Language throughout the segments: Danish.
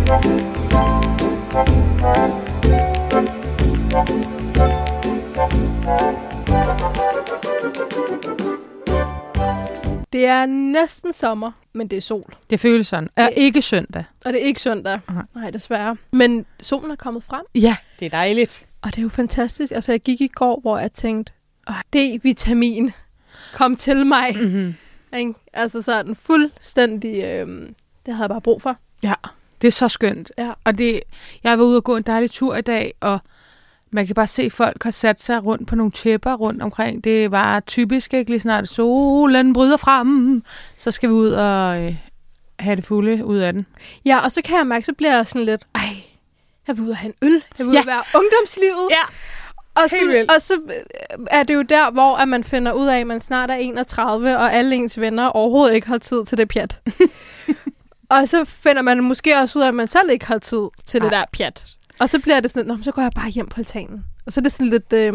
Det er næsten sommer, men det er sol. Det føles sådan. Og ikke søndag. Og det er ikke søndag. Nej, desværre. Men solen er kommet frem. Ja, det er dejligt. Og det er jo fantastisk. Altså, jeg gik i går, hvor jeg tænkte, D-vitamin, kom til mig. Mm-hmm. Altså sådan fuldstændig, det havde jeg bare brug for. Ja, det er så skønt. Ja. Og jeg var ude og gå en dejlig tur i dag, og man kan bare se, at folk har sat sig rundt på nogle tæpper rundt omkring. Det var typisk, ikke? Lige snart solen bryder frem, så skal vi ud og have det fulde ud af den. Ja, og så kan jeg mærke, så bliver jeg sådan lidt, jeg vil ud og have en øl. Jeg vil ud og være ungdomslivet. Ja. Og så er det jo der, hvor at man finder ud af, at man snart er 31, og alle ens venner overhovedet ikke har tid til det pjat. Og så finder man måske også ud af, at man selv ikke har tid til det der pjat. Og så bliver det sådan, så går jeg bare hjem på altanen. Og så er det sådan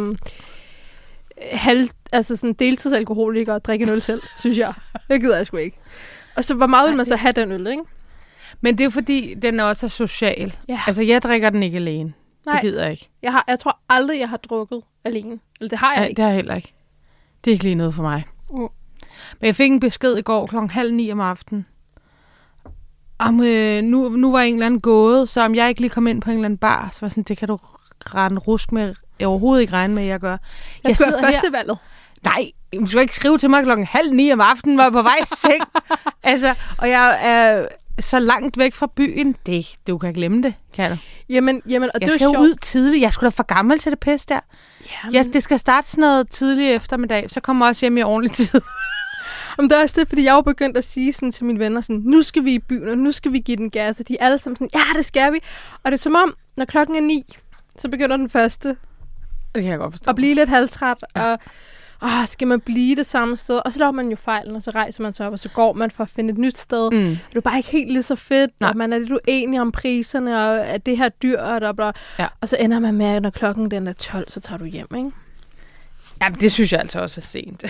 lidt altså sådan deltidsalkoholiker og drikke en øl selv, synes jeg. Det gider jeg sgu ikke. Og så hvor meget vil man så have den øl, ikke? Men det er jo fordi, den også er social. Ja. Altså, jeg drikker den ikke alene. Nej. Det gider jeg ikke. Jeg tror aldrig, jeg har drukket alene. Eller det har jeg ikke. Det har jeg heller ikke. Det er ikke lige noget for mig. Men jeg fik en besked i går 8:30 om aftenen. Om nu var en eller anden gået, så om jeg ikke lige kom ind på en eller anden bar, så var sådan, det kan du rende rusk med. Jeg overhovedet ikke regne med, at jeg gør. Jeg skal være førstevalget. Nej, du skal ikke skrive til mig 8:30 om aftenen, var jeg på vej i seng. Altså, og jeg er så langt væk fra byen. Du kan glemme det, kan du? Jamen, og jeg det skal jo ud tidligt. Jeg skulle da for gammel til det pisse der. Det skal starte sådan noget tidligt eftermiddag, så kommer jeg også hjem i ordentlig tid. Men det er også det, fordi jeg var begyndt at sige sådan til mine venner, sådan, nu skal vi i byen, og nu skal vi give den gas. Og de er alle sammen sådan, ja, det skal vi. Og det er som om, når klokken er 9, så begynder den første det kan jeg godt forstå. At blive lidt halvtræt, og skal man blive det samme sted? Og så laver man jo fejlen, og så rejser man sig op, og så går man for at finde et nyt sted. Det er bare ikke helt lige så fedt, og man er lidt uenig om priserne, og er det her dyrt, og så ender man med, at når klokken den er 12, så tager du hjem, ikke? Jamen, det synes jeg altså også er sent.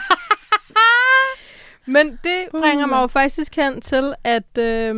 Men det bringer mig jo faktisk hen til, at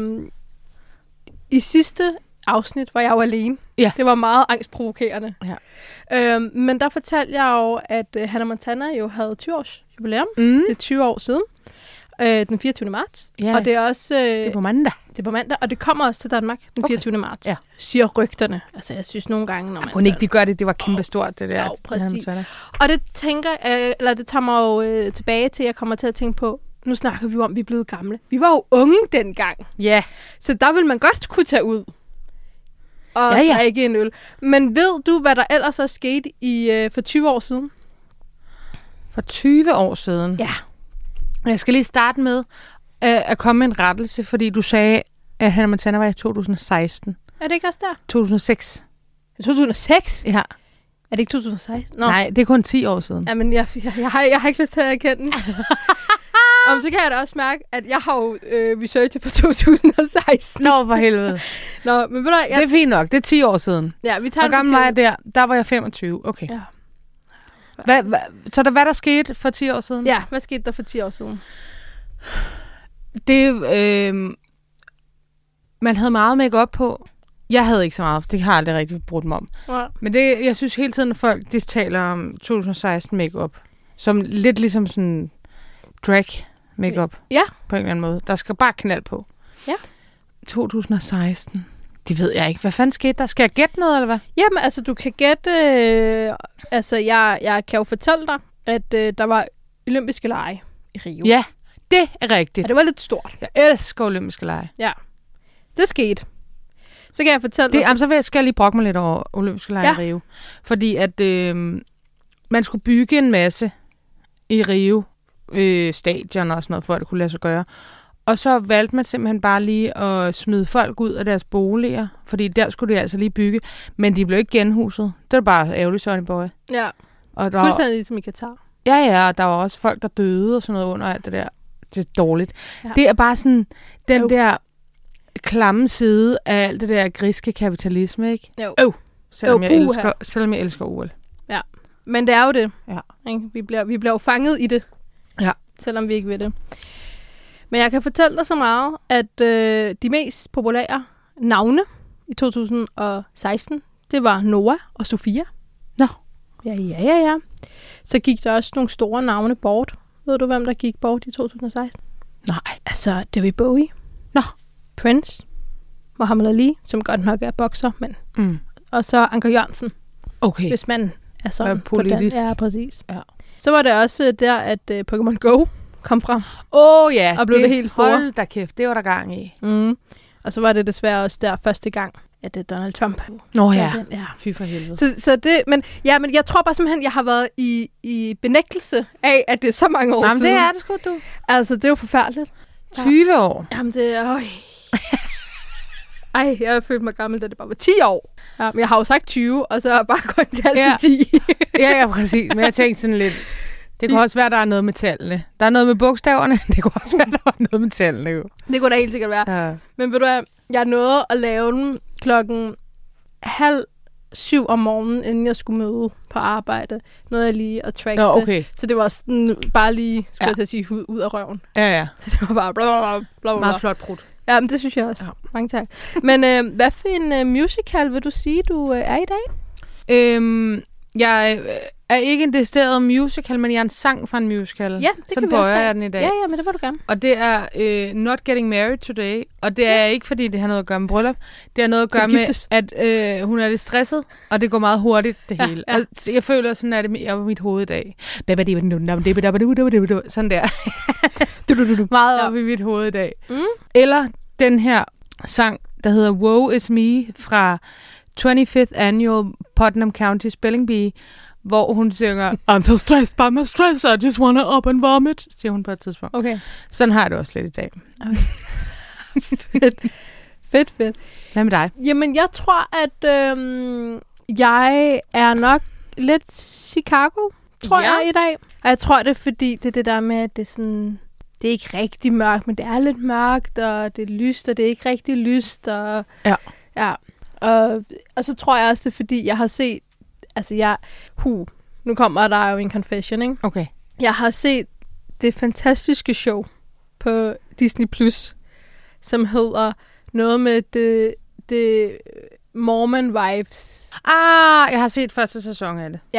i sidste afsnit var jeg jo alene. Ja. Det var meget angstprovokerende. Ja. Men der fortalte jeg jo, at Hannah Montana jo havde 20-års jubilæum. Det er 20 år siden. Den 24. marts. Ja. Og det er også... det er på mandag. Det er på mandag, og det kommer også til Danmark den 24. marts. Ja. Siger rygterne. Altså, jeg synes nogle gange, når man... Hun ikke, de gør det. Det var kæmpestort, det der. Ja, præcis. Og det det tager mig jo tilbage til, at jeg kommer til at tænke på, nu snakker vi jo om, at vi er blevet gamle. Vi var jo unge dengang. Ja. Så der vil man godt kunne tage ud og drikke en øl. Men ved du, hvad der ellers er sket for 20 år siden? For 20 år siden? Ja. Jeg skal lige starte med at komme med en rettelse, fordi du sagde, at Hannah Montana var i 2016. Er det ikke også der? 2006. 2006? Ja. Er det ikke 2016? Nå. Nej, det er kun 10 år siden. Jamen, jeg har ikke lyst til at erkende. Og så kan jeg da også mærke, at jeg har jo researchet på 2016. Nå, for helvede. Nå, men ved du, det er fint nok. Det er 10 år siden. Ja, vi tager. Hvor gammel var jeg der? Der var jeg 25. Okay. Ja. Så hvad der skete for 10 år siden? Ja, hvad skete der for 10 år siden? Det, man havde meget make-up på. Jeg havde ikke så meget, det har jeg aldrig rigtig brugt mig om. Ja. Men det, jeg synes hele tiden, at folk de taler om 2016 make-up, som lidt ligesom sådan drag make-up på en eller anden måde. Der skal bare knald på. Ja. 2016. Det ved jeg ikke. Hvad fanden skete der? Skal jeg gætte noget, eller hvad? Jamen, altså, du kan gætte... jeg kan jo fortælle dig, at der var olympiske lege i Rio. Ja, det er rigtigt. Og det var lidt stort. Jeg elsker olympiske lege. Ja, det skete. Så kan jeg fortælle dig... Så skal jeg lige brokke mig lidt over olympiske lege i Rio. Fordi at man skulle bygge en masse i Rio. Stadion og sådan noget, for at det kunne lade sig gøre. Og så valgte man simpelthen bare lige at smide folk ud af deres boliger, fordi der skulle de altså lige bygge, men de blev ikke genhuset. Det var bare ærgerligt, Sonny Boy. Ja, og fuldstændig ligesom i Katar. Ja, og der var også folk, der døde og sådan noget under alt det der. Det er dårligt. Ja. Det er bare sådan den der klamme side af alt det der griske kapitalisme, ikke? Jo. Selvom jeg elsker OL. Ja, men det er jo det. Ja. Vi bliver jo fanget i det. Ja. Selvom vi ikke ved det. Men jeg kan fortælle dig så meget, at de mest populære navne i 2016. Det var Noah og Sofia. Nå. Ja. Så gik der også nogle store navne bort. Ved du, hvem der gik bort i 2016? Nej. Altså, David Bowie. Nå. Prince. Muhammad Ali, som godt nok er bokser, men... Og så Anker Jørgensen. Okay. Hvis man er sådan politisk. Ja, præcis. Ja. Så var det også der, at Pokémon Go kom frem. Ja. Og blev det helt store. Hold da kæft, det var der gang i. Og så var det desværre også der første gang, at det Donald Trump. Ja. Fy for helvede. Så det, men jeg tror bare simpelthen, jeg har været i benægtelse af, at det er så mange år siden. Jamen, det er det sgu, du. Altså, det er jo forfærdeligt. 20 år. Jamen, det er... Ej, jeg følte mig gammel, da det bare var 10 år. Ja, men jeg har jo sagt 20, og så er jeg bare gået til alt til 10. ja, præcis. Men jeg tænkte sådan lidt... Det kunne også være, der er noget med tallene. Der er noget med bogstaverne. Det kunne også være, der var noget med tallene, jo. Det kunne da helt sikkert være. Så. Men ved du hvad, jeg nåede at lave den 6:30 om morgenen, inden jeg skulle møde på arbejde. Nåede jeg lige at tracke det. Så det var sådan, bare lige, skulle jeg til at sige, ud af røven. Ja. Så det var bare bla. Meget flot prut. Ja, men det synes jeg også. Ja. Mange tak. Men hvad for en musical vil du sige, du er i dag? Jeg er ikke en decideret musical, men jeg er en sang fra en musical. Ja, det sådan bøjer jeg den i dag. Ja, men det var du gerne. Og det er Not Getting Married Today. Og det er ikke, fordi det har noget at gøre med bryllup. Det har noget at gøre med, at hun er lidt stresset, og det går meget hurtigt, det hele. Ja. Altså, jeg føler, sådan er det i mit hoved i dag. Sådan der. Meget op i mit hoved i dag. Eller den her sang, der hedder Woe Is Me fra 25th Annual Putnam County Spelling Bee, hvor hun synger I'm so stressed by my stress, I just wanna up and vomit, siger hun på et tidspunkt. Okay. Sådan har jeg det også lidt i dag. Okay. Fedt. Hvad med dig? Jamen, jeg tror, at jeg er nok lidt Chicago, tror jeg, i dag. Og jeg tror, det er fordi, det er det der med, at det er sådan... Det er ikke rigtig mørkt, men det er lidt mørkt, og det er lyst, og det er ikke rigtig lyst. Og, ja. Og så tror jeg også, det er fordi, jeg har set... Altså, nu kommer der jo en confession, ikke? Okay. Jeg har set det fantastiske show på Disney+, som hedder noget med det Mormon Vibes. Jeg har set første sæson af det. Ja.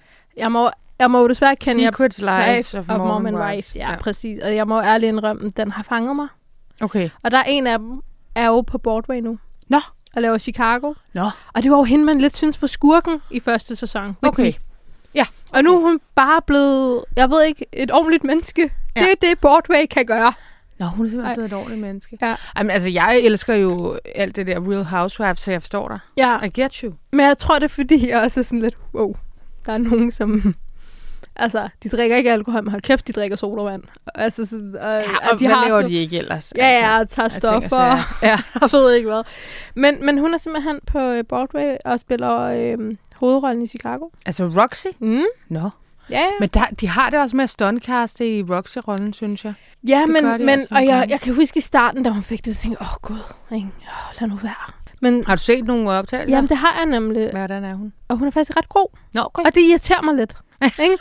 Jeg må desværre kende Secrets Life of Mormon Wives. Ja, præcis. Og jeg må ærligt indrømme, den har fanget mig. Okay. Og der er en af dem, er jo på Broadway nu. Nå. Og laver Chicago. Nå. Og det var jo hende, man lidt synes var skurken i første sæson. Okay. Ja. Og nu er hun bare blevet, jeg ved ikke, et ordentligt menneske. Ja. Det er det, Broadway kan gøre. Nå, hun er simpelthen blevet et ordentligt menneske. Ja. Jamen, altså, jeg elsker jo alt det der Real Housewives, så jeg forstår dig. Ja. I get you. Men jeg tror, det er fordi, jeg også er sådan lidt, wow, der er nogen, som... Altså, de drikker ikke alkohol, men hold kæft, de drikker sodavand. Altså, sådan, og de hvad laver de ikke ellers? Ja, tager stoffer. Ja. Jeg ved ikke hvad. Men hun er simpelthen på Broadway og spiller hovedrollen i Chicago. Altså Roxy? Nå. Ja. Men de har det også med at stuntcaste i Roxy-rollen, synes jeg. Ja, og jeg kan huske i starten, da hun fik det, så tænkte jeg, Gud, lad nu være. Men, har du set nogle optagelser? Jamen, det har jeg nemlig. Hvordan er hun? Og hun er faktisk ret god. Nå, okay. Og det irriterer mig lidt. Ikke?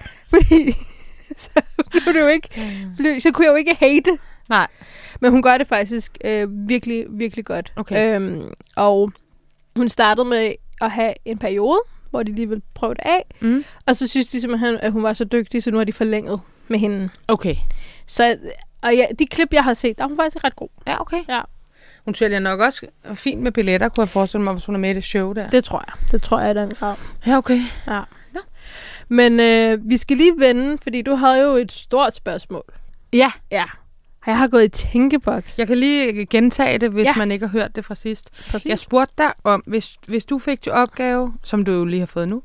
Fordi så blev det jo ikke, så kunne jeg jo ikke hate. Nej. Men hun gør det faktisk virkelig, virkelig godt. Okay. Og hun startede med at have en periode, hvor de lige ville prøve det af. Og så synes de simpelthen, at hun var så dygtig, så nu har de forlænget med hende. Okay. Så de klip, jeg har set, der er hun faktisk ret god. Ja, okay. Ja. Hun sælger nok også fint med billetter, kunne jeg forestille mig, hvis hun er med i det show der. Det tror jeg. Det tror jeg i den grad. Ja, okay. Ja. Nå. Men vi skal lige vende, fordi du havde jo et stort spørgsmål. Ja. Ja. Jeg har gået i tænkeboks. Jeg kan lige gentage det, hvis man ikke har hørt det fra sidst. Præcis. Jeg spurgte dig om, hvis du fik til opgave, som du jo lige har fået nu,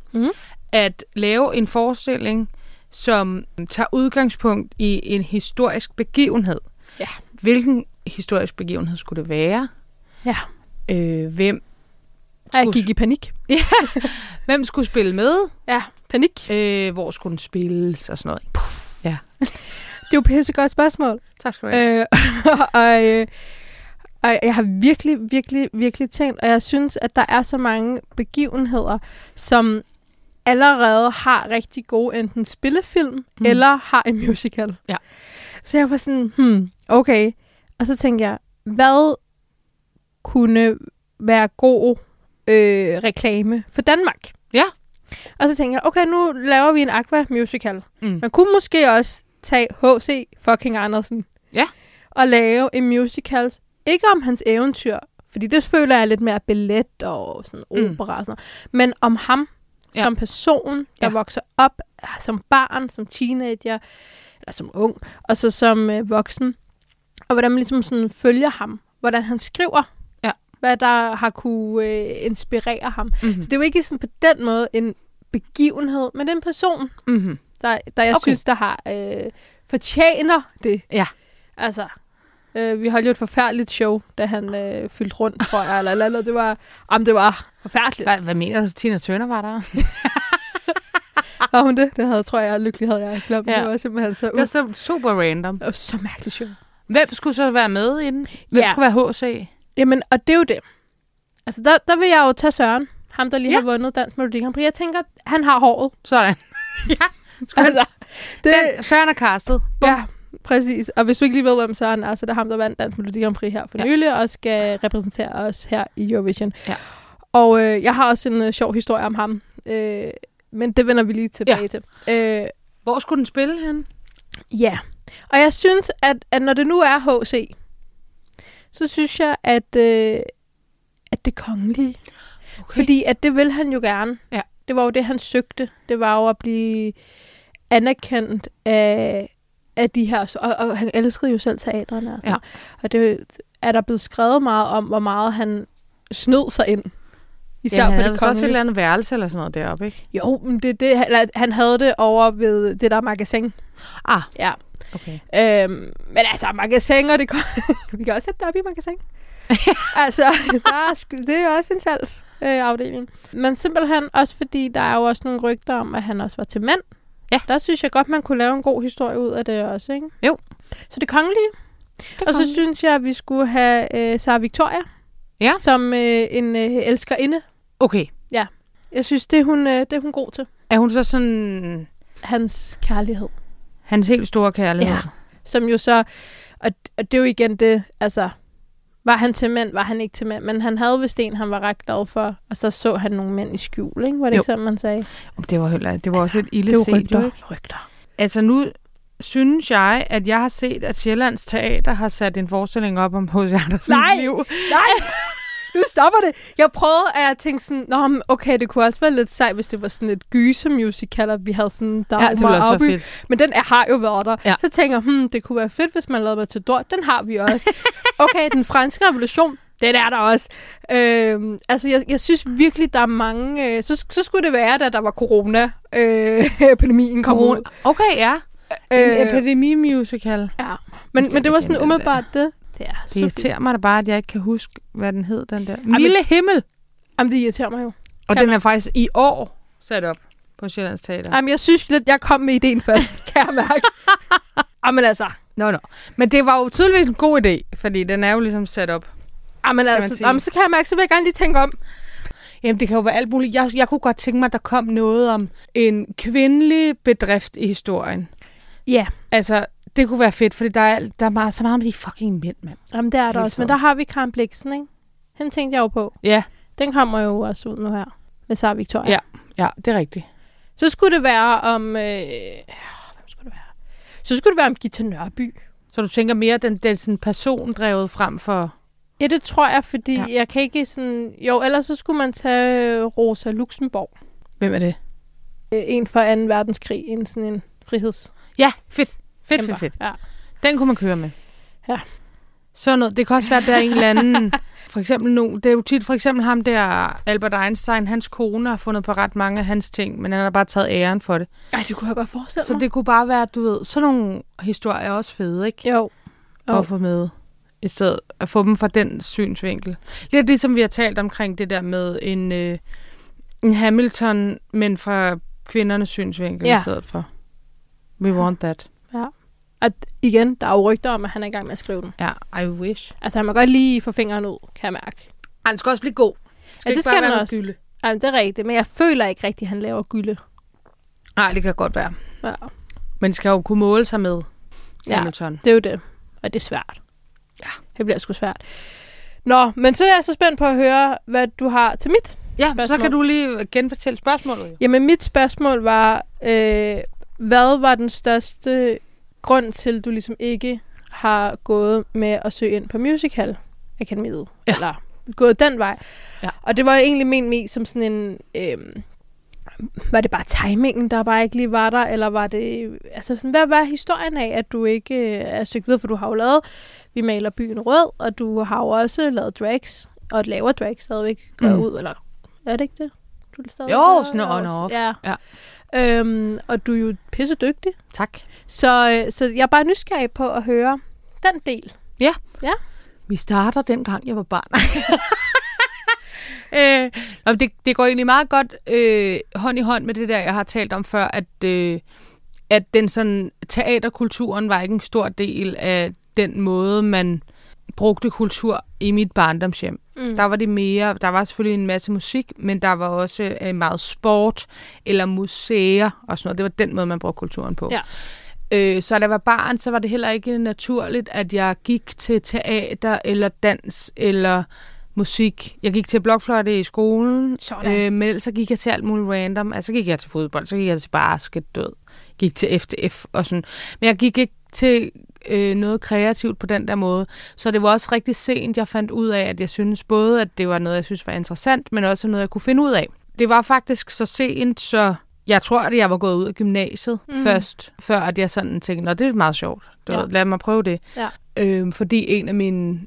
at lave en forestilling, som tager udgangspunkt i en historisk begivenhed. Ja. Hvilken historisk begivenhed skulle det være? Ja. Hvem jeg gik i panik. Ja. Hvem skulle spille med? Ja, panik. Hvor skulle den spilles og sådan noget? Puff. Ja. Det er jo et pissegodt spørgsmål. Tak skal du have. Og jeg har virkelig, virkelig, virkelig tænkt, og jeg synes, at der er så mange begivenheder, som allerede har rigtig gode enten spillefilm, eller har en musical. Ja. Så jeg var sådan, okay. Og så tænkte jeg, hvad kunne være god reklame for Danmark. Ja. Og så tænker jeg, okay, nu laver vi en Aqua musical. Man kunne måske også tage H.C. fucking Andersen. Ja. Og lave en musical. Ikke om hans eventyr, fordi det føler jeg lidt mere ballet og sådan opera og sådan noget. Men om ham som person, der vokser op som barn, som teenager, eller som ung, og så som voksen. Og hvordan man ligesom sådan følger ham. Hvordan han skriver. Hvad der har kunne inspirere ham. Så det er jo ikke sådan på den måde en begivenhed, men det er en person, der jeg synes, der har fortjener det. Ja. Altså, vi holdt jo et forfærdeligt show, da han fyldte rundt, tror jeg, eller det var forfærdeligt. Hvad mener du? Tina Turner var der? Var hun det? Det tror jeg lykkelig havde jeg glemt. Ja. Det var simpelthen så... Det var så super random. Det var så mærkeligt show. Hvem skulle så være med inden? Hvem skulle være H.C.? Jamen, og det er jo det. Altså, der vil jeg jo tage Søren. Ham, der lige har vundet Dansk Melodi Grand Prix. Jeg tænker, han har håret. Sådan. Altså, Søren er castet. Ja, præcis. Og hvis du ikke lige ved, hvem Søren er, så er det ham, der vandt Dansk Melodi Grand Prix her for nylig, og skal repræsentere os her i Eurovision. Ja. Og jeg har også en sjov historie om ham. Men det vender vi lige tilbage til. Hvor skulle den spille hen? Ja. Og jeg synes, at når det nu er H.C., så synes jeg, at det kongelige. Okay. Fordi at det vil han jo gerne. Ja. Det var jo det, han søgte. Det var jo at blive anerkendt af de her... Og han elskede jo selv teatrene. Og, og det er der blevet skrevet meget om, hvor meget han snød sig ind. Især han for havde det så også et eller andet værelse eller sådan noget deroppe, ikke? Jo, men han havde det over ved det der magasin. Ah, ja. Okay. Men altså, magasin og det vi kan også sætte det op i magasin. Altså, det er jo også en salgsafdeling. Men simpelthen også fordi, der er jo også nogle rygter om, at han også var til mænd. Ja. Der synes jeg godt, man kunne lave en god historie ud af det også, ikke? Jo. Så det kongelige. Og så synes jeg, at vi skulle have Sara Victoria som en elskerinde. Okay. Ja. Jeg synes, det er hun god til. Er hun så sådan... Hans kærlighed. Hans helt store kærlighed. Ja. Som jo så... Og det er jo igen det, altså... Var han til mænd, var han ikke til mænd. Men han havde vist en, han var ret glad for. Og så han nogle mænd i skjul, ikke? Var det ikke sådan, man sagde? Det var også et ilde set, rygter. Altså nu synes jeg, at jeg har set, at Sjællands Teater har sat en forestilling op om H.C. Andersens liv. Nej! Nu stopper det. Jeg prøvede, at jeg tænkte sådan, okay, det kunne også være lidt sejt, hvis det var sådan et gyser-musical, og vi havde sådan Dagmar det ville også være fedt. Men den har jo været der. Ja. Så tænker jeg, det kunne være fedt, hvis man lavede Matador. Den har vi også. Okay, den franske revolution, den er der også. Altså, jeg synes virkelig, der er mange... Så skulle det være, da der var corona-epidemien kom ud. Okay, ja. En epidemi-musical. Ja, men det var sådan umiddelbart det. Det irriterer mig da bare, at jeg ikke kan huske, hvad den hed, den der. Milde Himmel! Jamen, det irriterer mig jo. Og den er faktisk i år sat op på Sjællands Teater. Jamen, jeg synes lidt, jeg kom med ideen først, kan jeg mærke. Jamen altså. No. Men det var jo tydeligvis en god idé, fordi den er jo ligesom sat op. Jamen altså, så kan jeg mærke, så vil jeg gerne lige tænke om. Jamen, det kan jo være alt muligt. Jeg kunne godt tænke mig, at der kom noget om en kvindelig bedrift i historien. Ja. Altså... Det kunne være fedt, fordi der er meget, så meget om de fucking mænd, mand. Jamen, det er der også. Men der har vi Karen Blixen, ikke? Hende tænkte jeg jo på. Ja. Den kommer jo også ud nu her. Med Sara Victoria. Ja, det er rigtigt. Så skulle det være om... hvem skulle det være? Så skulle det være om Gita Nørby. Så du tænker mere, den sådan persondrevet frem for... Ja, det tror jeg, fordi jeg kan ikke sådan... Jo, ellers så skulle man tage Rosa Luxemburg. Hvem er det? En fra 2. verdenskrig. Sådan en friheds... Ja, fedt. Fedt. Ja. Den kunne man køre med. Ja. Sådan noget. Det kan også være, at der er en eller anden... For eksempel det er jo tit for eksempel ham der, Albert Einstein, hans kone har fundet på ret mange af hans ting, men han har bare taget æren for det. Ej, det kunne jeg godt forestille mig. Så det kunne bare være, du ved, sådan nogle historier er også fede, ikke? Jo. At få med. I stedet at få dem fra den synsvinkel. Lidt ligesom vi har talt omkring det der med en Hamilton, men fra kvindernes synsvinkel i stedet for. We want that. Ja. Og igen, der er jo rygter om, at han er i gang med at skrive den. Ja, I wish. Altså, han må godt lige få fingeren ud, kan jeg mærke. Han skal også blive god. Det skal han også. Gylde. Ja, det er rigtigt, men jeg føler ikke rigtigt, at han laver gylde. Nej, det kan godt være. Ja. Men skal jo kunne måle sig med Hamilton. Det er jo det. Og det er svært. Ja. Det bliver sgu svært. Nå, men så er jeg så spændt på at høre, hvad du har til mit spørgsmål. Så kan du lige genfortælle spørgsmålet. Jamen, mit spørgsmål var, hvad var den største grund til, at du ligesom ikke har gået med at søge ind på Musical Akademiet? Ja. Eller gået den vej. Ja. Og det var egentlig ment som sådan en... var det bare timingen, der bare ikke lige var der? Eller var det... Altså, sådan, hvad var historien af, at du ikke er søgt videre? For du har jo lavet Vi maler byen rød, og du har jo også lavet drags, og laver drags stadigvæk ud, eller er det ikke det? Du jo, sådan on-off. Ja. Og du er jo pisse dygtig. Tak. Så jeg er bare nysgerrig på at høre den del. Ja. Vi starter dengang jeg var barn. Det går egentlig meget godt hånd i hånd med det der, jeg har talt om før, at den sådan teaterkulturen var ikke en stor del af den måde, man brugte kultur i mit barndomshjem. Der var det mere, der var selvfølgelig en masse musik, men der var også meget sport eller museer og sådan noget. Det var den måde, man brugte kulturen på. Ja. Så da jeg var barn, så var det heller ikke naturligt, at jeg gik til teater eller dans eller musik. Jeg gik til blokfløjte i skolen, men ellers så gik jeg til alt muligt random. Altså gik jeg til fodbold, så gik jeg til basket, gik til FDF og sådan. Men jeg gik ikke til noget kreativt på den der måde. Så det var også rigtig sent, jeg fandt ud af, at jeg synes både, at det var noget, jeg synes var interessant, men også noget, jeg kunne finde ud af. Det var faktisk så sent, så jeg tror, at jeg var gået ud af gymnasiet først, før at jeg sådan tænkte, nå, det er meget sjovt. Lad mig prøve det. Ja. Fordi en af mine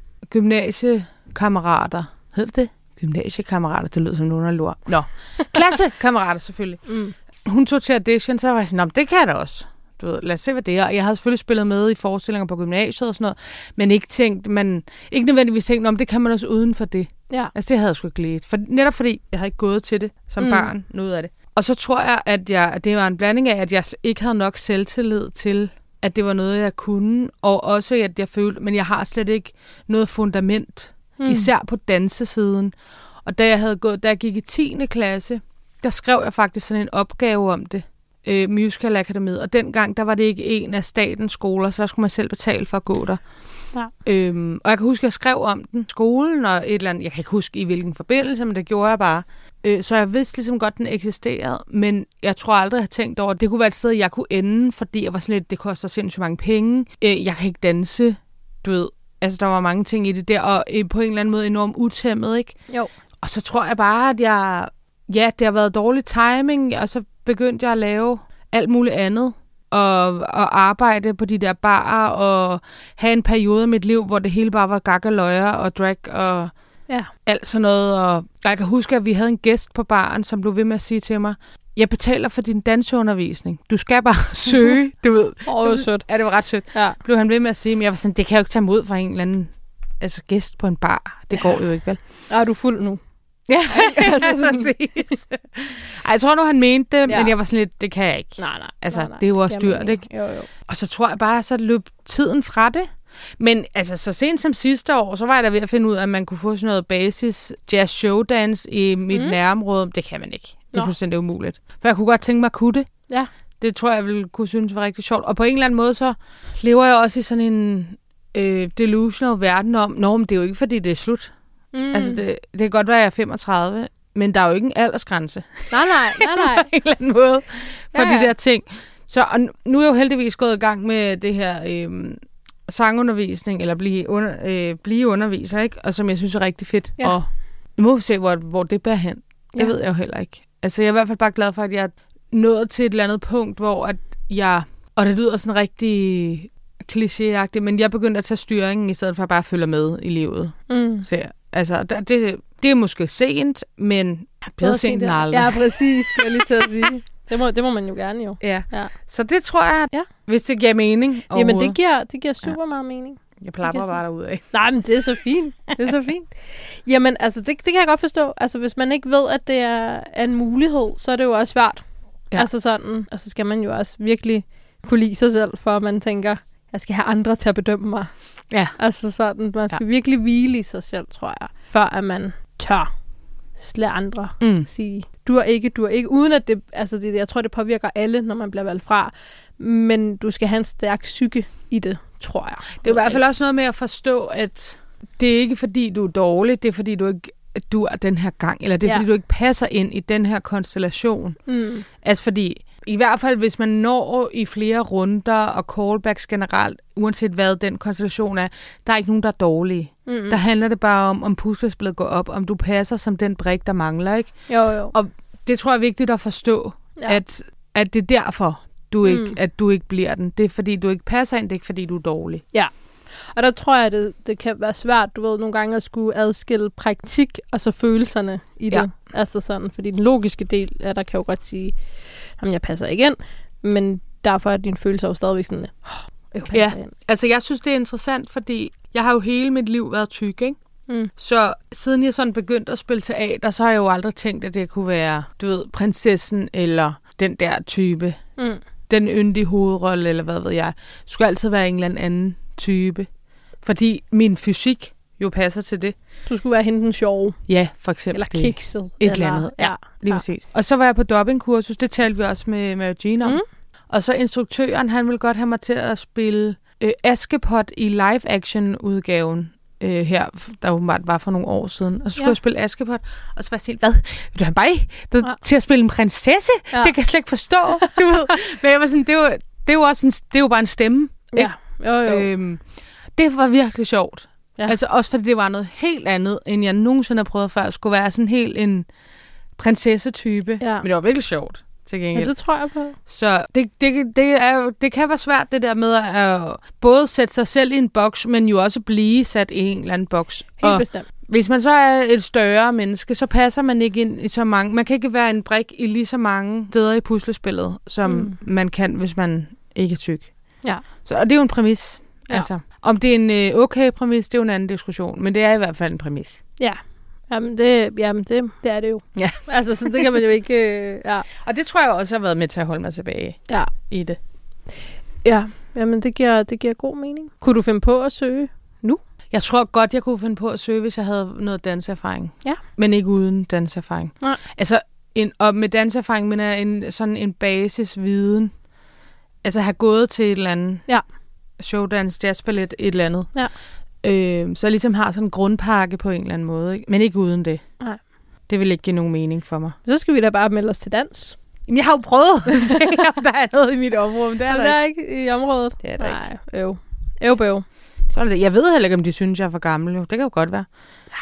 gymnasiekammerater, hed det? Gymnasiekammerater, det lød som nogen af lort. Nå, klassekammerater selvfølgelig. Hun tog til audition, så var jeg sådan, det kan jeg da også. Du ved, lad os se, hvad det er. Og jeg havde selvfølgelig spillet med i forestillinger på gymnasiet og sådan noget, men ikke nødvendigvis tænkt, om det kan man også uden for det. Ja. Altså, det havde jeg sgu ikke lidt. Netop fordi, jeg havde ikke gået til det som barn, noget af det. Og så tror jeg, at det var en blanding af, at jeg ikke havde nok selvtillid til, at det var noget, jeg kunne, og også, at jeg følte, men jeg har slet ikke noget fundament, især på dansesiden. Og da jeg gik i 10. klasse, der skrev jeg faktisk sådan en opgave om det, Musical Akademiet, og dengang, der var det ikke en af statens skoler, så der skulle man selv betale for at gå der. Ja. Og jeg kan huske, at jeg skrev om den skolen, og et eller andet, jeg kan ikke huske i hvilken forbindelse, men det gjorde jeg bare. Så jeg vidste ligesom godt, den eksisterede, men jeg tror aldrig, jeg har tænkt over, at det kunne være et sted, jeg kunne ende, fordi jeg var sådan lidt, det koster sindssygt mange penge. Jeg kan ikke danse, du ved. Altså, der var mange ting i det der, og på en eller anden måde enormt utæmmet, ikke? Jo. Og så tror jeg bare, at det har været dårlig timing, og så begyndte jeg at lave alt muligt andet, og arbejde på de der barer, og have en periode af mit liv, hvor det hele bare var gak og løjer, og drag, og alt sådan noget. Og jeg kan huske, at vi havde en gæst på baren, som blev ved med at sige til mig, jeg betaler for din danseundervisning. Du skal bare søge, du ved. Det var sødt. Ja, det var ret sødt. Ja. Blev han ved med at sige, men jeg var sådan, det kan jeg jo ikke tage imod fra en eller anden gæst på en bar. Det går jo ikke, vel? Er du fuld nu? Ja, præcis. Jeg tror nu, han mente det, men jeg var sådan lidt, det kan jeg ikke. Nej. Altså, det er jo også dyrt, ikke? Jo. Og så tror jeg bare, så løb tiden fra det. Men altså, så sent som sidste år, så var jeg da ved at finde ud af, at man kunne få sådan noget basis jazz showdance i mit nærområde. Det kan man ikke. Det er fuldstændig umuligt. For jeg kunne godt tænke mig at kunne det. Ja. Det tror jeg ville kunne synes var rigtig sjovt. Og på en eller anden måde, så lever jeg også i sådan en delusional verden om, men det er jo ikke, fordi det er slut. Altså, det kan godt være, at jeg er 35, men der er jo ikke en aldersgrænse. Nej. På en eller anden måde for de der ting. Så og nu er jeg jo heldigvis gået i gang med det her sangundervisning, eller blive underviser, ikke? Og som jeg synes er rigtig fedt. Ja. Og nu må vi se, hvor det bærer hen. Det ved jeg jo heller ikke. Altså, jeg er i hvert fald bare glad for, at jeg er nået til et eller andet punkt, hvor at jeg... Og det lyder sådan rigtig klichéagtigt, men jeg begyndte at tage styringen, i stedet for at bare følge med i livet. Så altså, det er måske sent, men bedre sent end aldrig. Ja, præcis, skal jeg lige til at sige. Det må man jo gerne, jo. Ja. Så det tror jeg, hvis det giver mening. Jamen, det giver super meget mening. Jeg plapper bare derudad. Nej, men det er så fint. Jamen, altså, det kan jeg godt forstå. Altså, hvis man ikke ved, at det er en mulighed, så er det jo også svært. Ja. Altså sådan, altså skal man jo også virkelig kunne lide sig selv, for at man tænker, jeg skal have andre til at bedømme mig. Ja. Altså sådan, man skal virkelig hvile i sig selv, tror jeg, før at man tør lade andre sige, du er ikke, uden at det, altså jeg tror, det påvirker alle, når man bliver valgt fra, men du skal have en stærk psyke i det, tror jeg. Det er i hvert fald også noget med at forstå, at det er ikke fordi, du er dårlig, det er fordi, du ikke du er den her gang, eller det er fordi, du ikke passer ind i den her konstellation. Altså fordi, i hvert fald hvis man når i flere runder og callbacks generelt, uanset hvad den konstellation er, der er ikke nogen, der er dårlige. Der handler det bare om puslespillet går op, om du passer som den brik, der mangler, ikke? Jo. Og det tror jeg er vigtigt at forstå, at det er derfor, at du ikke bliver den. Det er fordi, du ikke passer ind, det er ikke fordi, du er dårlig. Ja. Og der tror jeg, det kan være svært, du ved, nogle gange at skulle adskille praktik og så følelserne i det. Ja. Altså sådan, fordi den logiske del af der kan jo godt sige, at jeg passer ikke ind, men derfor er dine følelser jo stadigvæk sådan, jeg passer ind. Altså jeg synes, det er interessant, fordi jeg har jo hele mit liv været tyk, ikke? Så siden jeg sådan begyndte at spille teater, så har jeg jo aldrig tænkt, at det kunne være, du ved, prinsessen eller den der type. Den yndige hovedrolle, eller hvad ved jeg. Det skulle altid være en eller anden type. Fordi min fysik jo passer til det. Du skulle være hende den sjove. Ja, for eksempel. Eller kikset. Et eller andet. Ja, lige præcis. Og så var jeg på dubbingkursus, det talte vi også med Gina om. Og så instruktøren, han ville godt have mig til at spille Askepot i live-action-udgaven her, der åbenbart var for nogle år siden. Og så skulle jeg spille Askepot, og så var jeg sådan, hvad? Vil du have mig til at spille en prinsesse? Ja. Det kan jeg slet ikke forstå, du ved. Men jeg var sådan, det er jo bare en stemme. Ja, jo. Det var virkelig sjovt. Ja. Altså også fordi det var noget helt andet, end jeg nogensinde har prøvet før. Skulle være sådan helt en prinsessetype. Ja. Men det var virkelig sjovt. Ja, det tror jeg på. Så det kan være svært, det der med at både sætte sig selv i en boks, men jo også blive sat i en eller anden boks. Helt bestemt. Hvis man så er et større menneske, så passer man ikke ind i så mange. Man kan ikke være en brik i lige så mange steder i puslespillet, som man kan, hvis man ikke er tyk. Ja. Så, og det er jo en præmis. Ja. Altså, om det er en okay præmis, det er jo en anden diskussion, men det er i hvert fald en præmis. Ja. Jamen det er det jo. Ja. Altså, så det kan man jo ikke... ja. Og det tror jeg også har været med til at holde mig tilbage i det. Ja, jamen det giver god mening. Kunne du finde på at søge nu? Jeg tror godt, jeg kunne finde på at søge, hvis jeg havde noget danserfaring. Ja. Men ikke uden danserfaring. Nej. Altså, og med danserfaring mener jeg sådan en basisviden. Altså have gået til et eller andet showdans, jazzballet, et eller andet. Ja. Så jeg ligesom har sådan en grundpakke på en eller anden måde, ikke? Men ikke uden det. Nej. Det vil ikke give nogen mening for mig. Så skal vi da bare melde os til dans. Jamen, jeg har jo prøvet at se, om der er noget i mit område. Det er ikke i området. Det er der ikke. Nej, bøv. Så er det. Jeg ved heller ikke, om de synes, jeg er for gammel. Jo. Det kan jo godt være.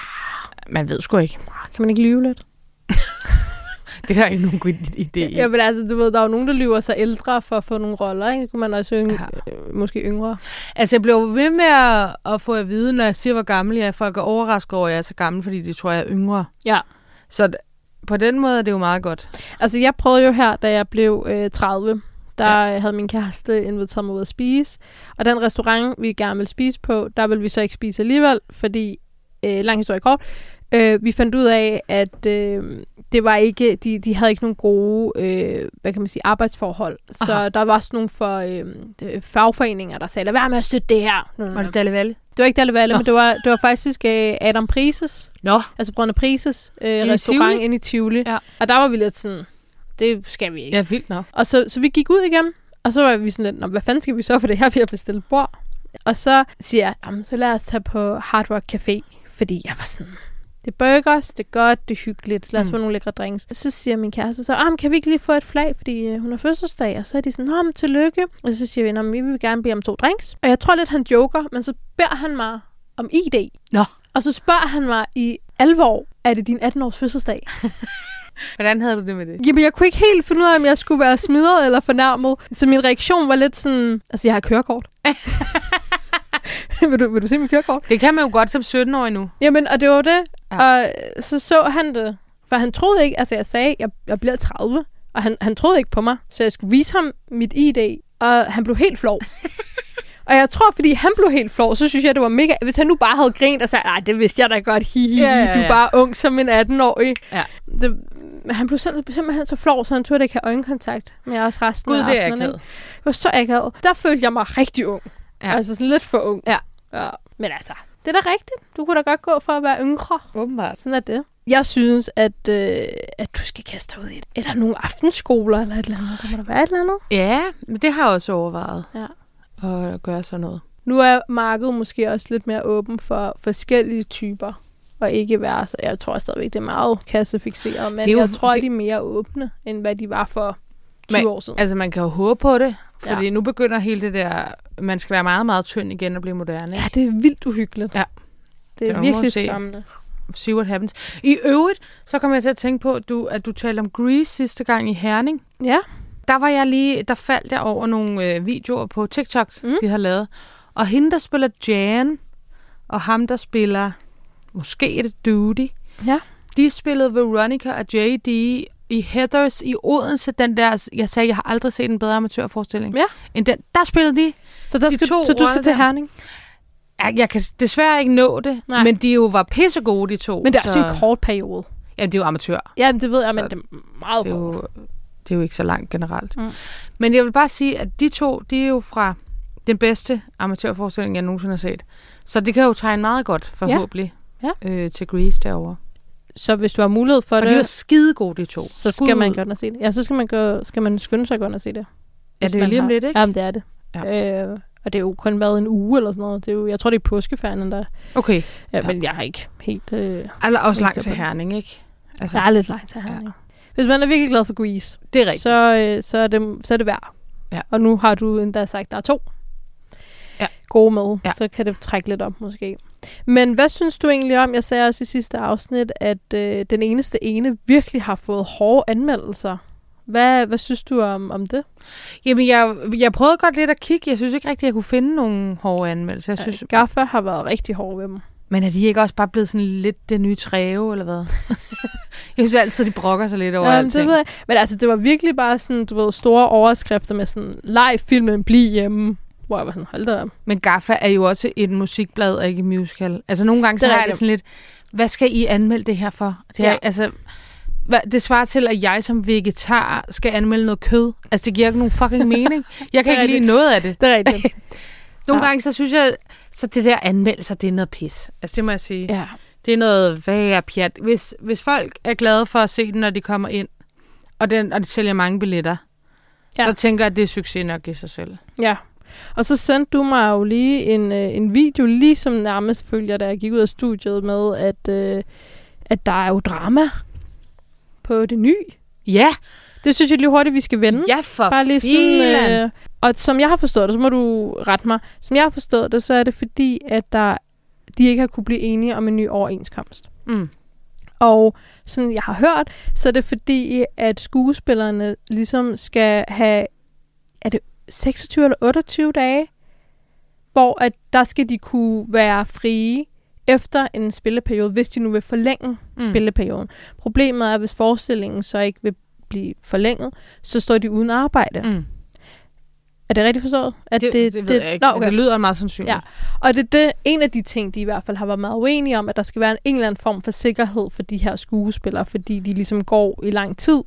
Man ved sgu ikke. Kan man ikke lyve lidt? Det er der ikke nogen god idé. Ja, men altså, du ved, der er jo nogen, der lyver sig ældre for at få nogle roller, ikke? Kunne man også måske yngre. Altså, jeg blev ved med at få at vide, når jeg siger, hvor gammel jeg er. Folk er overrasket over, at jeg er så gammel, fordi de tror, jeg er yngre. Ja. Så på den måde er det jo meget godt. Altså, jeg prøvede jo her, da jeg blev 30. Der havde min kæreste inviteret mig ud at spise. Og den restaurant, vi gerne ville spise på, der ville vi så ikke spise alligevel, fordi, lang historie kort, vi fandt ud af, at det var ikke, de havde ikke nogen gode, hvad kan man sige, arbejdsforhold. Så Aha. der var sådan nogle for fagforeninger, der sagde, lad være med at støtte det her. Var det Dalle Valle? Det var ikke Dalle Valle, men det var faktisk Adam Prises. Nå. Altså Brønde Prises restaurant inde i Tivoli. Ja. Og der var vi lidt sådan, det skal vi ikke. Ja, vildt nok. Og så vi gik ud igen, og så var vi sådan lidt, hvad fanden skal vi så for det her, vi har bestilt bord? Og så siger jeg, så lad os tage på Hard Rock Café, fordi jeg var sådan, det er burgers, det er godt, det er hyggeligt, lad os få nogle lækre drinks. Så siger min kæreste så, kan vi ikke lige få et flag, fordi hun har fødselsdag, og så er de sådan, men tillykke. Og så siger vi, vi vil gerne bede om 2 drinks. Og jeg tror lidt, han joker, men så beder han mig om ID. Nå. Og så spørger han mig i alvor, er det din 18-års fødselsdag? Hvordan havde du det med det? Jamen, jeg kunne ikke helt finde ud af, om jeg skulle være smadret eller fornærmet. Så min reaktion var lidt sådan, altså jeg har kørekort. vil du se mit kørekort? Det kan man jo godt som 17-årig nu. Jamen, og det var det. Ja. Og så han det. For han troede ikke, altså jeg sagde, jeg bliver 30. Og han troede ikke på mig. Så jeg skulle vise ham mit ID. Og han blev helt flov. Og jeg tror, fordi han blev helt flov, så synes jeg, det var mega... Hvis han nu bare havde grint og sagt, nej, det vidste jeg da godt, ja. Du er bare ung som en 18-årig. Ja. Han blev simpelthen så flov, så han turde ikke have øjenkontakt med os resten af aftenen. Gud, det er akavet. Det var så akavet. Der følte jeg mig rigtig ung. Ja. Altså sådan lidt for ung. Ja. Men altså, det er da rigtigt. Du kunne da godt gå for at være yngre. Åbenbart. Sådan er det. Jeg synes, at du skal kaste dig ud i det. Eller nogle aftenskoler eller et eller andet. Der må der være et eller andet. Ja, men det har jeg også overvejet. Ja. Og gøre sådan noget. Nu er markedet måske også lidt mere åben for forskellige typer, og ikke være så... Jeg tror stadigvæk, det er meget kassefixeret, men jeg tror, de er mere åbne, end hvad de var for 20 år siden. Altså, man kan jo håbe på det, fordi nu begynder hele det der... Man skal være meget, meget tynd igen og blive moderne. Ja, det er vildt uhyggeligt. Ja. Det er virkelig skræmmende. See what happens. I øvrigt, så kom jeg til at tænke på, at du talte om Grease sidste gang i Herning. Ja. Der faldt jeg over nogle videoer på TikTok, de har lavet. Og hende, der spiller Jan, og ham, der spiller, måske er det Duty, de spillede Veronica og JD i Heathers i Odense, den der, jeg sagde, jeg har aldrig set en bedre amatørforestilling. Ja. End den, der spillede de. Så du skal til Herning? Jeg kan desværre ikke nå det, men de jo var pissegode, de to. Men det er også en kort periode. Ja, det er jo amatør. Ja, det ved jeg, men det er meget kort. Det er jo ikke så langt generelt. Men jeg vil bare sige, at de to, de er jo fra den bedste amatørforestilling, jeg nogensinde har set. Så det kan jo tegne meget godt, forhåbentlig, til Grease derovre. Så hvis du har mulighed for det... Og de var skide gode, de to. Så skal man godt at se det. Ja, så skal man skynde sig godt at se det. Ja, det er lige om lidt, ikke? Jamen, det er det. Ja. Og det er jo kun været en uge eller sådan noget. Det er jo, jeg tror, det er påskeferien der. Okay. Ja, men jeg har ikke helt... Eller også langt til Herning, ikke? Altså, der er lidt langt til Herning. Ja. Hvis man er virkelig glad for Grease, det er rigtigt. Så er det værd. Ja. Og nu har du endda sagt, at der er 2 gode med. Ja. Så kan det trække lidt op måske. Men hvad synes du egentlig om, jeg sagde også i sidste afsnit, at den eneste ene virkelig har fået hårde anmeldelser? Hvad synes du om det? Jamen, jeg prøvede godt lidt at kigge. Jeg synes ikke rigtigt, at jeg kunne finde nogle hårde anmeldelser. Jeg synes, Gaffa har været rigtig hård ved dem. Men er de ikke også bare blevet sådan lidt det nye Treve, eller hvad? Jeg synes altid, de brokker sig lidt over alting. Det ved jeg. Men altså, det var virkelig bare sådan, du ved, store overskrifter med sådan, leg filmen, bliv hjemme. Hvor jeg var sådan, hold da op. Men Gaffa er jo også et musikblad, og ikke musical. Altså, nogle gange så har jeg det sådan lidt, hvad skal I anmelde det her for? Det er, altså, det svarer til, at jeg som vegetar skal anmelde noget kød. Altså, det giver ikke nogen fucking mening. Jeg kan ikke lide noget af det. Det er rigtigt. Nogle gange, så synes jeg, så det der anmeldelser, det er noget pis. Altså, det må jeg sige. Ja. Det er noget værre pjat. Hvis folk er glade for at se den, når de kommer ind, og de sælger mange billetter, så tænker jeg, at det er succes nok i sig selv. Ja. Og så sendte du mig jo lige en video, lige som nærmest følger, da jeg gik ud af studiet med, at der er jo drama på det nye. Ja. Det synes jeg lige hurtigt, vi skal vende. Ja, for bare lige sådan, og som jeg har forstået det, så må du rette mig. Som jeg har forstået det, så er det fordi, at de ikke har kunne blive enige om en ny overenskomst. Og sådan jeg har hørt, så er det fordi, at skuespillerne ligesom skal have, er det 26 eller 28 dage, hvor at der skal de kunne være frie efter en spilleperiode, hvis de nu vil forlænge spilleperioden. Problemet er, hvis forestillingen så ikke vil blive forlænget, så står de uden arbejde. Er det rigtigt forstået? At det ved jeg ikke. Okay. Det lyder meget sandsynligt. Ja. Og det er en af de ting, de i hvert fald har været meget uenige om, at der skal være en eller anden form for sikkerhed for de her skuespillere, fordi de ligesom går i lang tid,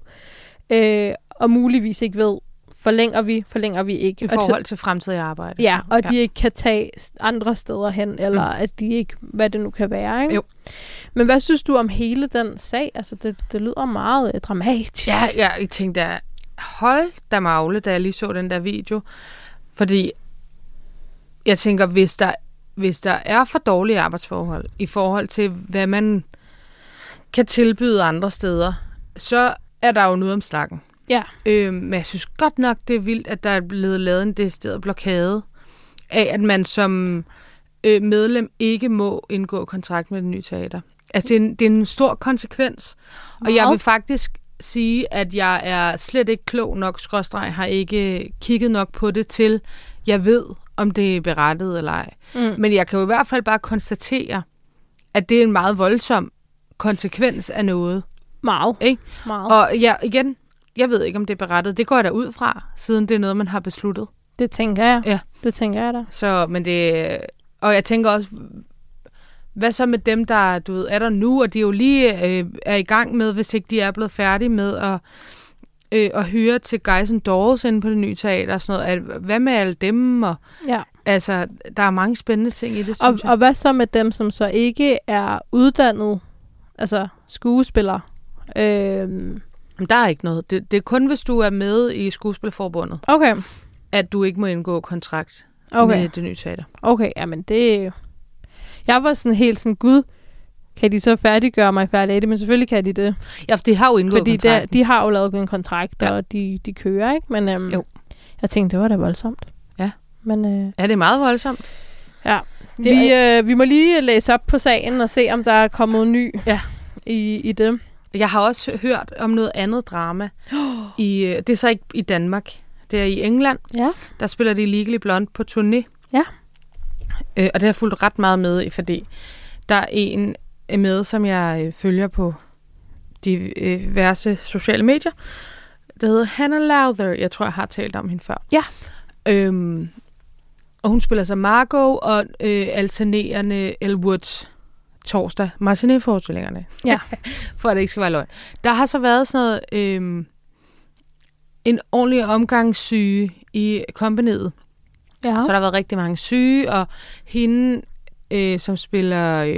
og muligvis ikke ved, forlænger vi ikke. I forhold til fremtidig arbejde. Ja, og de ikke kan tage andre steder hen, eller at de ikke, hvad det nu kan være, ikke? Jo. Men hvad synes du om hele den sag? Altså, det lyder meget dramatisk. Ja, jeg tænkte, hold da magle, da jeg lige så den der video. Fordi jeg tænker, hvis der er for dårlige arbejdsforhold i forhold til, hvad man kan tilbyde andre steder, så er der jo noget om snakken. Ja. Men jeg synes godt nok, det er vildt, at der er blevet lavet en decideret blokade af, at man som medlem ikke må indgå kontrakt med det nye teater. Altså, det er en stor konsekvens. Og jeg vil faktisk sige, at jeg er slet ikke klog nok, skråstreg, har ikke kigget nok på det til, jeg ved, om det er berettiget eller ej. Men jeg kan jo i hvert fald bare konstatere, at det er en meget voldsom konsekvens af noget. Meget. Ikke? Meget. Og igen, jeg ved ikke, om det er berettiget. Det går jeg da ud fra, siden det er noget, man har besluttet. Det tænker jeg. Ja. Det tænker jeg da. Så, men det... Og jeg tænker også, hvad så med dem, der du ved, er der nu, og de jo lige er i gang med, hvis ikke de er blevet færdige med at hyre til Guys and Dolls inde på det nye teater og sådan noget. Hvad med alle dem? Og, altså, der er mange spændende ting i det, synes jeg. Og hvad så med dem, som så ikke er uddannet, altså skuespillere? Der er ikke noget. Det er kun, hvis du er med i Skuespilforbundet, okay, at du ikke må indgå kontrakt. med det nye teater. Okay, jamen det... Jeg var sådan helt sådan, gud, kan de så færdiggøre mig færdig? Men selvfølgelig kan de det. Ja, for de har jo indgået kontrakten. De har jo lavet en kontrakt, og de kører, ikke? Men jo. Jeg tænkte, det var da voldsomt. Ja. Men, ja, det er meget voldsomt. Ja. Vi må lige læse op på sagen og se, om der er kommet ny i det. Jeg har også hørt om noget andet drama. Det er så ikke i Danmark. Det er i England. Ja. Der spiller de Legally Blonde på turné. Ja. Og det har jeg fulgt ret meget med i, fordi der er en med, som jeg følger på diverse sociale medier. Det hedder Hannah Lowther. Jeg tror, jeg har talt om hende før. Ja. Og hun spiller så Margot og alternerende Elwood torsdag. Martinet-forestillingerne. Ja. For at det ikke skal være løgn. Der har så været sådan noget, en ordentlig omgangssyge i kompagniet. Ja. Så der har været rigtig mange syge, og hende, som spiller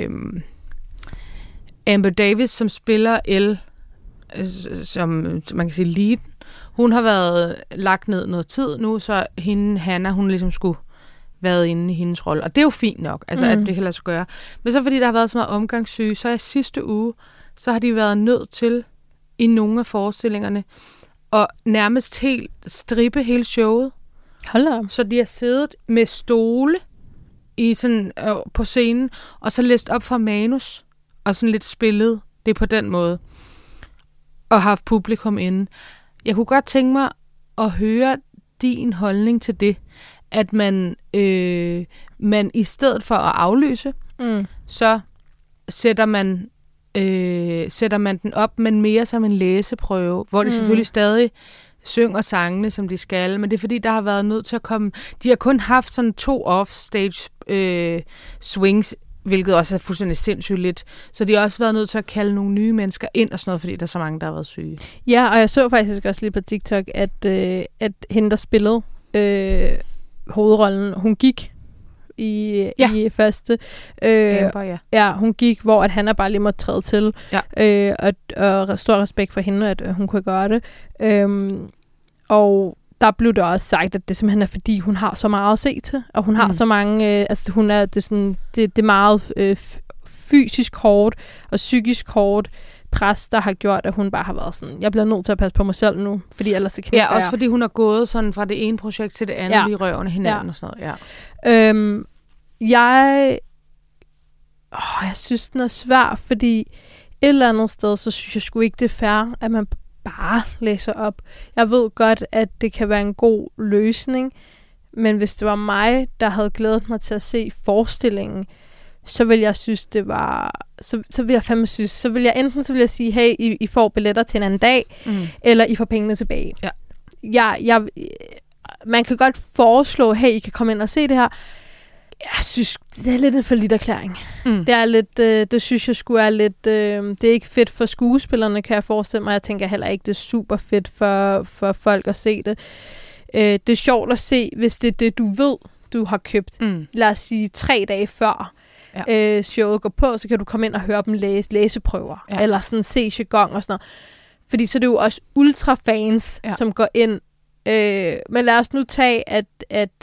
Amber Davis, som spiller Elle, som man kan sige lead, hun har været lagt ned noget tid nu, så hende, Hannah, hun ligesom skulle været inde i hendes rolle. Og det er jo fint nok, altså, at det kan lade sig gøre. Men så fordi der har været så meget omgangssyge, så i sidste uge, så har de været nødt til, i nogle af forestillingerne, og nærmest helt strippe hele showet. Hold op. Så de har siddet med stole i sådan, på scenen, og så læst op fra manus, og sådan lidt spillet det på den måde, og haft publikum inde. Jeg kunne godt tænke mig at høre din holdning til det, at man i stedet for at aflyse, så sætter man den op, men mere som en læseprøve, hvor de selvfølgelig stadig synger sangene, som de skal, men det er fordi, der har været nødt til at komme... De har kun haft sådan 2 offstage swings, hvilket også er fuldstændig sindssygt lidt. Så de har også været nødt til at kalde nogle nye mennesker ind og sådan noget, fordi der er så mange, der har været syge. Ja, og jeg så faktisk også lige på TikTok, at hende, der spillede hovedrollen, hun gik i første. Amber, ja, hun gik, hvor at han bare lige måtte træde til. Ja. Og stor respekt for hende, at hun kunne gøre det. Og der blev det også sagt, at det simpelthen er, fordi hun har så meget at se til, og hun har så mange... det er meget fysisk hårdt og psykisk hårdt pres, der har gjort, at hun bare har været sådan, jeg bliver nødt til at passe på mig selv nu, fordi ellers det kan ja, også fordi hun har gået sådan fra det ene projekt til det andet, lige røven af hinanden og sådan noget. Ja. Jeg synes, den er svær, fordi et eller andet sted, så synes jeg sgu ikke, det er fair, at man bare læser op. Jeg ved godt, at det kan være en god løsning, men hvis det var mig, der havde glædet mig til at se forestillingen, så vil jeg synes, det var... Så vil jeg fandme synes... Så vil jeg sige, hey, I får billetter til en anden dag, eller I får pengene tilbage. Ja. Man kan godt foreslå, hey, I kan komme ind og se det her. Jeg synes, det er lidt en forlitterklæring. Det er lidt... det synes jeg sgu er lidt... det er ikke fedt for skuespillerne, kan jeg forestille mig. Jeg tænker heller ikke, det er super fedt for folk at se det. Det er sjovt at se, hvis det er det, du ved, du har købt. Lad os sige 3 dage før showet går på, så kan du komme ind og høre dem læseprøver. Ja. Eller sådan se Qigong og sådan noget. Fordi så er det jo også ultrafans, som går ind. Men lad os nu tage, at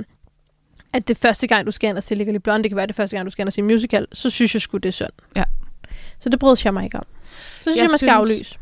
det første gang, du skal ind og se Legally Blonde, det kan være det første gang, du skal ind og se musical, så synes jeg sgu, det er synd. Ja. Så det bryder jeg mig ikke om. Så synes jeg, man skal aflyse.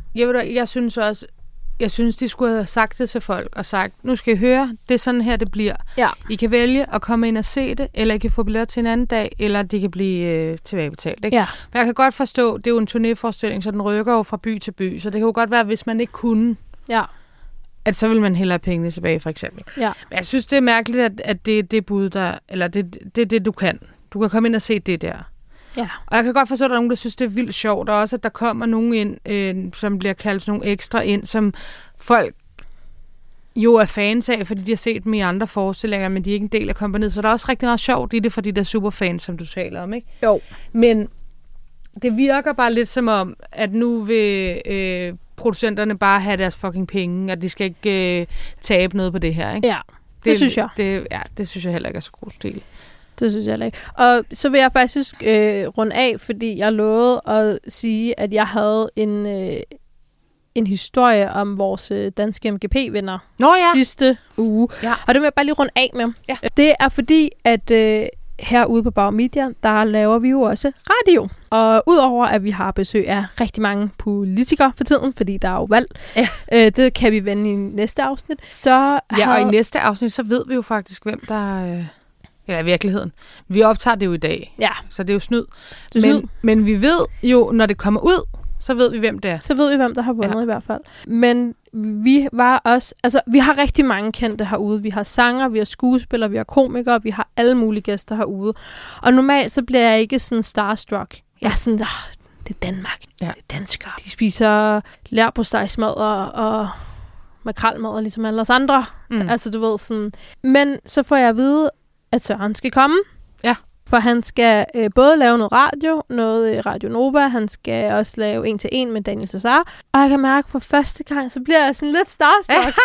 Jeg synes, de skulle have sagt det til folk, og sagt, nu skal I høre, det er sådan her, det bliver. Ja. I kan vælge at komme ind og se det, eller I kan få billetter til en anden dag, eller de kan blive tilbagebetalt. Ikke? Ja. Men jeg kan godt forstå, det er jo en turnéforestilling, så den rykker jo fra by til by, så det kan jo godt være, hvis man ikke kunne, at så vil man hellere have pengene tilbage, for eksempel. Ja. Men jeg synes, det er mærkeligt, at det er det bud, der, eller det er det, du kan. Du kan komme ind og se det der. Ja. Og jeg kan godt forstå, at der er nogen, der synes, det er vildt sjovt, og også, at der kommer nogen ind, som bliver kaldt nogle ekstra ind, som folk jo er fans af, fordi de har set dem i andre forestillinger, men de er ikke en del af kompagniet. Så der er også rigtig meget sjovt i det, for de der superfans, som du taler om, ikke? Jo. Men det virker bare lidt som om, at nu vil producenterne bare have deres fucking penge, og de skal ikke tabe noget på det her, ikke? Ja, det synes jeg. Det synes jeg heller ikke er så god stil. Det synes jeg heller ikke. Og så vil jeg faktisk runde af, fordi jeg lovede at sige, at jeg havde en historie om vores danske MGP-venner sidste uge. Ja. Og det vil jeg bare lige runde af med. Ja. Det er fordi, at herude på Bauer Media, der laver vi jo også radio. Og udover at vi har besøg af rigtig mange politikere for tiden, fordi der er jo valg, det kan vi vende i næste afsnit. Og i næste afsnit, så ved vi jo faktisk, hvem der... Eller i virkeligheden. Vi optager det jo i dag, så det er jo snyd. Men vi ved jo, når det kommer ud, så ved vi, hvem det er. Så ved vi, hvem der har vundet i hvert fald. Men vi var også... Altså, vi har rigtig mange kendte herude. Vi har sanger, vi har skuespillere, vi har komikere, vi har alle mulige gæster herude. Og normalt, så bliver jeg ikke sådan starstruck. Jeg er sådan, det er Danmark. Det er danskere. De spiser leverpostejsmadder og makrelmadder, ligesom alle os andre. Altså, du ved sådan... Men så får jeg at vide, at Søren skal komme. Ja. For han skal både lave noget radio, noget Radio Nova, han skal også lave 1-til-1 med Daniel Cesar. Og jeg kan mærke, for første gang, så bliver jeg sådan lidt starstruck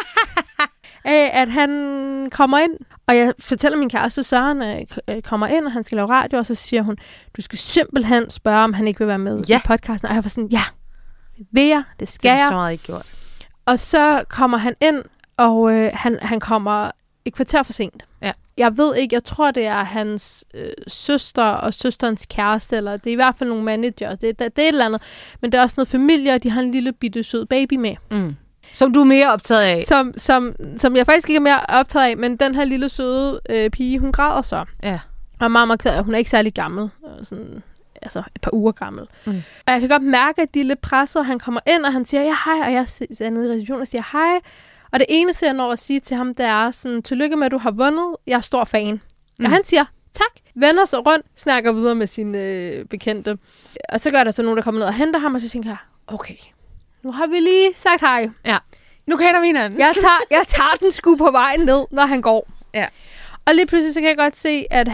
af, at han kommer ind. Og jeg fortæller min kæreste Søren, kommer ind, og han skal lave radio, og så siger hun, du skal simpelthen spørge, om han ikke vil være med i podcasten. Og jeg var sådan, det vil jeg, det skal jeg. Det er så meget ikke gjort. Og så kommer han ind, og han kommer et kvarter for sent. Ja. Jeg ved ikke, jeg tror, det er hans søster og søsterens kæreste, eller det er i hvert fald nogle managers. Det er et eller andet. Men det er også noget familie, og de har en lille bitte sød baby med. Som du er mere optaget af? Som jeg faktisk ikke er mere optaget af, men den her lille søde pige, hun græder så. Ja. Og mamma, hun er ikke særlig gammel. Sådan, altså et par uger gammel. Og jeg kan godt mærke, at de er lidt presset, og han kommer ind, og han siger, hej, og jeg er nede i receptionen og siger, hej. Og det eneste, jeg når at sige til ham, det er sådan, tillykke med, at du har vundet. Jeg er stor fan. Og han siger, tak. Vender sig rundt, snakker videre med sine bekendte. Og så gør der så nogen, der kommer ned og henter ham, og så tænker jeg, okay, nu har vi lige sagt hej. Ja. Nu kender vi hinanden. Jeg tager den sgu på vejen ned, når han går. Ja. Og lige pludselig, så kan jeg godt se, at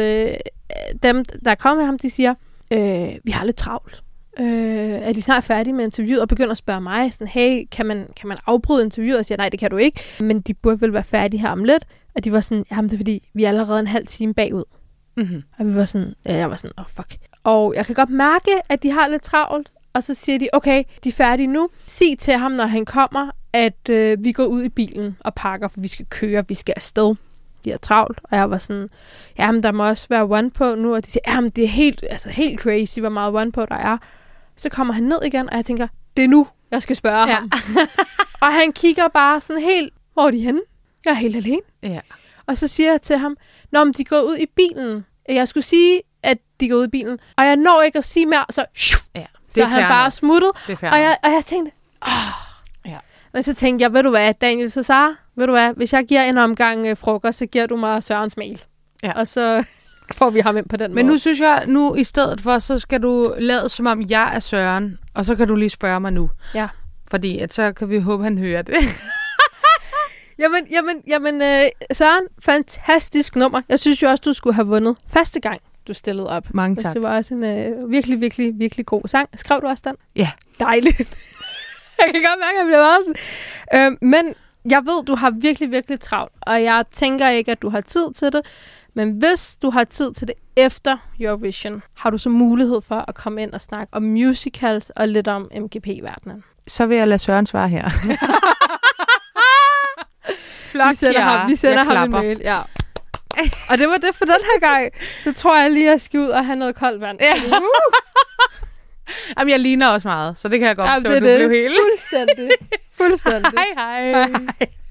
dem, der kommer med ham, de siger, vi har lidt travlt. Er de snart færdige med interviewet og begynder at spørge mig sådan, hey, kan man afbryde interviewet? Og jeg siger, nej, det kan du ikke. Men de burde vel være færdige her om lidt. Og de var sådan, jamen det er fordi, vi er allerede en halv time bagud. Og vi var sådan, jeg var sådan, fuck. Og jeg kan godt mærke, at de har lidt travlt. Og så siger de, okay, de er færdige nu. Sig til ham, når han kommer, at vi går ud i bilen og pakker, for vi skal køre, vi skal afsted. De er travlt, og jeg var sådan, jamen der må også være one på nu. Og de siger, jamen det er helt crazy, hvor meget one på der er. Så kommer han ned igen, og jeg tænker, det er nu, jeg skal spørge ham. Og han kigger bare sådan helt, hvor er de henne? Jeg er helt alene. Ja. Og så siger jeg til ham, nå, men de går ud i bilen. Jeg skulle sige, at de går ud i bilen. Og jeg når ikke at sige mere, så så han bare smuttet. Og jeg tænkte, ja. Men så tænkte jeg, ved du hvad, Daniel Cesar, ved du hvad, hvis jeg giver en omgang frokost, så giver du mig Sørens mail. Ja. Og så får vi ham ind på den måde. Men nu synes jeg, i stedet for, så skal du lade som om jeg er Søren, og så kan du lige spørge mig nu. Ja. Fordi at så kan vi håbe, han hører det. Jamen, Søren, fantastisk nummer. Jeg synes jo også, du skulle have vundet første gang, du stillede op. Mange tak. Det var også en virkelig, virkelig, virkelig god sang. Skrev du også den? Ja. Dejligt. Jeg kan godt mærke, at jeg bliver meget sådan. Men jeg ved, du har virkelig, virkelig travlt, og jeg tænker ikke, at du har tid til det. Men hvis du har tid til det efter Eurovision, har du så mulighed for at komme ind og snakke om musicals og lidt om MGP-verdenen. Så vil jeg lade Søren svare her. Flot, vi sender ham en mail. Ja. Og det var det for den her gang. Så tror jeg lige, at jeg skal ud og have noget koldt vand. Ja. Jamen, jeg ligner også meget, så det kan jeg godt forstå, du blev helt. Fuldstændig. Hej.